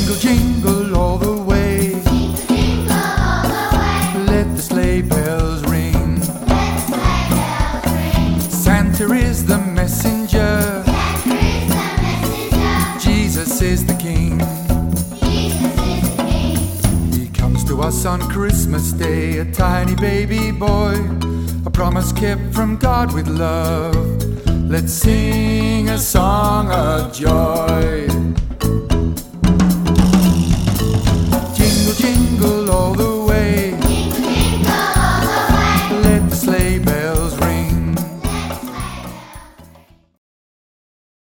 Jingle, jingle all the way. Jingle, jingle all the way. Let the sleigh bells ring. Let the sleigh bells ring. Santa is the messenger. Santa is the messenger. Jesus is the King. Jesus is the King. He comes to us on Christmas Day, a tiny baby boy, a promise kept from God with love. Let's sing a song of joy.